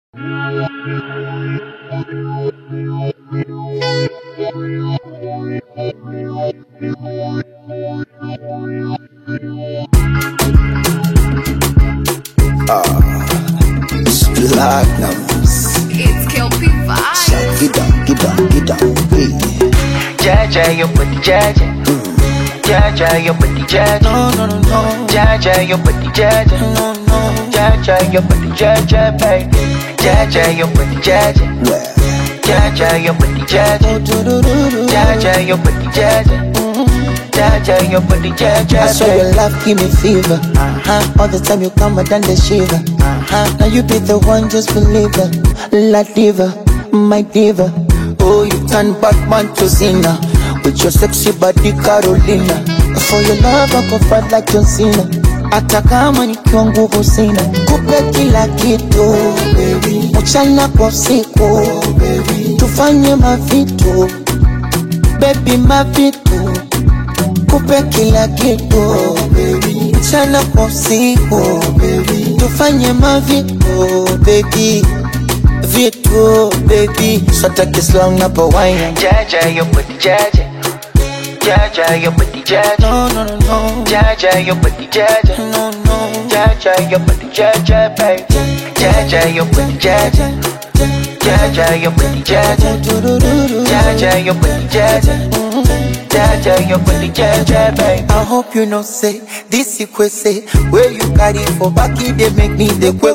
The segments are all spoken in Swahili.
Platinums. It's Kelpie Vibes. Get down, hey. Jaja, your body, Jaja. Jaja, your body, Jaja. No. Jaja, your body, Jaja. No. Jaja, your body, Jaja, baby. Jaja, your body, Jaja. Well. Jaja, your body, Jaja. Jaja, your body, Jaja. Jaja, your body, Jaja. I saw your love give me fever. All the time you come, I done the shiver. Now you be the one, just believe it. La diva, my diva. Oh, you turn Batman to Cena with your sexy body, Carolina. For your love, I go fight like John Cena. Hata kama nikiwa nguvu sina, kupe kila kitu mchana kwa usiku, tufanye mavitu baby, mavitu kupe kila kitu mchana kwa usiku, tufanye mavitu baby, vitu baby, sota kislong na pawaina. Jaja, your body, Jaja. Jaja, your body, Jaja. No. Jaja, your body, Jaja. No. Jaja, your body, Jaja, baby. Jaja, your body, Jaja. Jaja, your body, Jaja. Jaja, your body, Jaja. Jaja, your body, Jaja, baby. I hope you know say this say where you carry for back it they make me the quick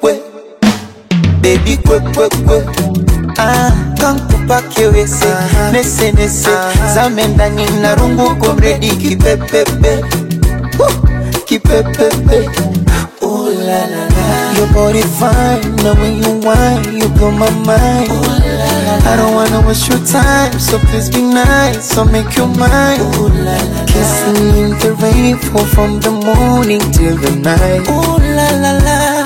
baby quick kankupake wese nese zamendani na rungu komredi kipepepe ooh la la la, your body fine, now when you whine you blow my mind. Ooh, la, la, la. I don't wanna waste your time, so please be nice, so make you mine. Ooh, la, la, la. Kissing in the rain, fall from the morning till the night. Ooh la la la,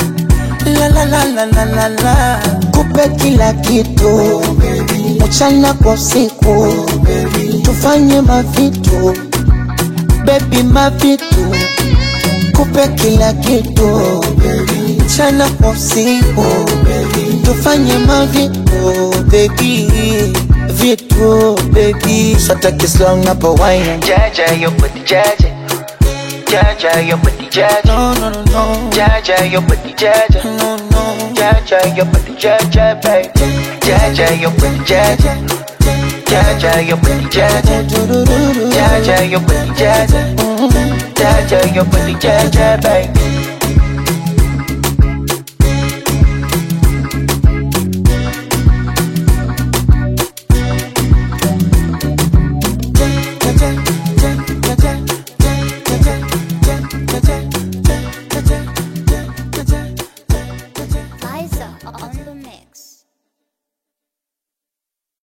la. Kupe kila kitu mchana kwa usiku, tufanye mavitu baby, mavitu kupe kila kitu mchana kwa usiku, tufanye mavitu baby, vitu baby, sota kislong na pawaina. Jaja, your body, Jaja. Jaja, your body, Jaja. No. Jaja, your body, Jaja. No. Jaja, your body, Jaja, baby. Jaja, your body, Jaja. Jaja, your body, Jaja. Jaja, your body, Jaja. Jaja, your body, Jaja, baby.